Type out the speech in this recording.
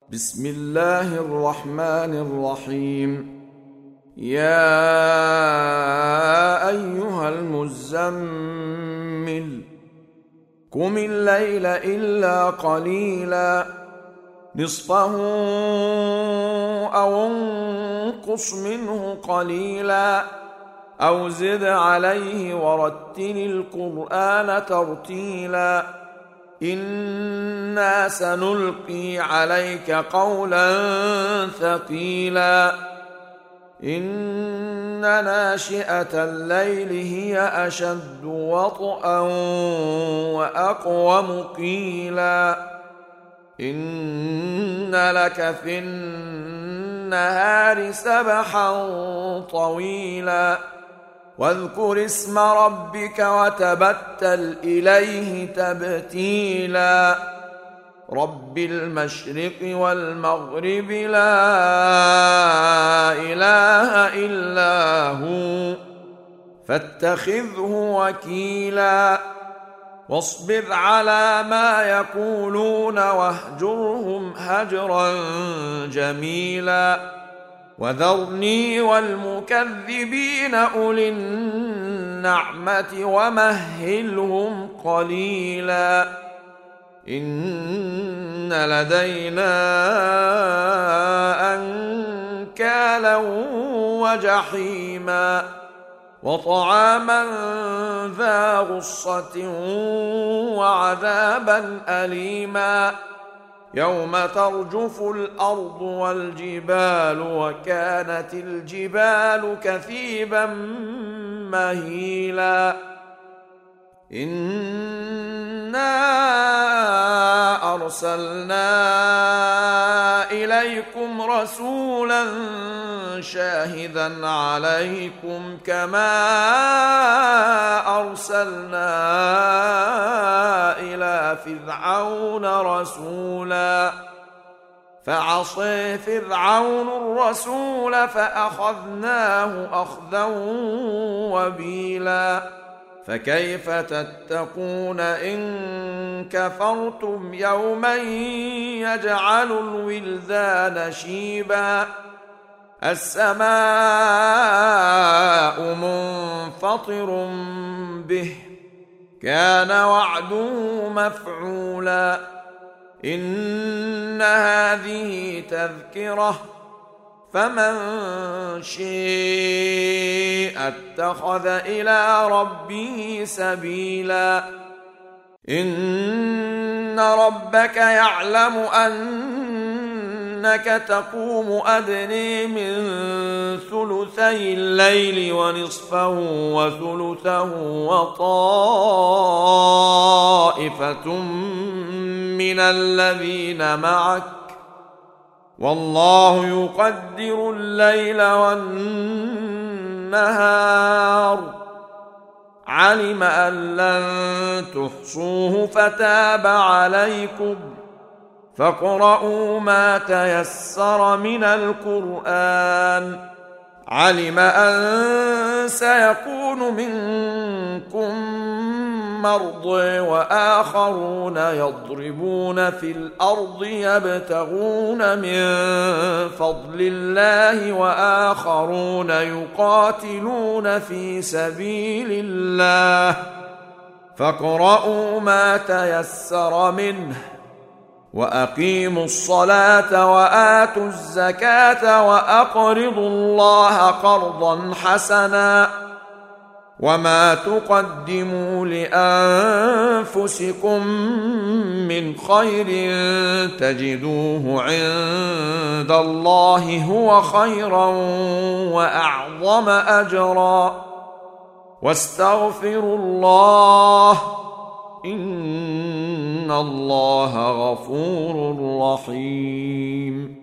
بسم الله الرحمن الرحيم. يا أيها المزمل قم الليل إلا قليلا نصفه أو انقص منه قليلا أو زد عليه ورتل القرآن ترتيلا إنا سنلقي عليك قولا ثقيلا إن ناشئة الليل هي أشد وطئا وأقوم قيلا إن لك في النهار سبحا طويلا واذكر اسم ربك وتبتل إليه تبتيلا رب المشرق والمغرب لا إله إلا هو فاتخذه وكيلا واصبر على ما يقولون واهجرهم هجرا جميلا وذرني والمكذبين أولي النعمة ومهلهم قليلا إن لدينا أنكالا وجحيما وطعاما ذا غصة وعذابا أليما يوم ترجف الأرض والجبال وكانت الجبال كثيبا مهيلا إنا أرسلنا إليكم رسولا شاهدا عليكم كما أرسلنا إلى فرعون رسولا فعصى فرعون الرسول فأخذناه أخذا وبيلا فكيف تتقون إن كفرتم يوما يجعل الولدان شيبا السماء منفطر به كان وعده مفعولا إن هذه تذكرة فمن شاء اتخذ إلى ربه سبيلا إن ربك يعلم أنك تقوم أدنى من ثلثي الليل ونصفه وثلثه وطائفة من الذين معك والله يقدر الليل والنهار علم أن لن تحصوه فتاب عليكم فاقرؤوا ما تيسر من القرآن علم أن سيكون منكم مرضى وآخرون يضربون في الأرض يبتغون من فضل الله وآخرون يقاتلون في سبيل الله فاقرؤوا ما تيسر منه وأقيموا الصلاة وآتوا الزكاة وأقرضوا الله قرضا حسنا وما تقدموا لأنفسكم من خير تجدوه عند الله هو خيرا وأعظم أجرا واستغفروا الله إن الله غفور رحيم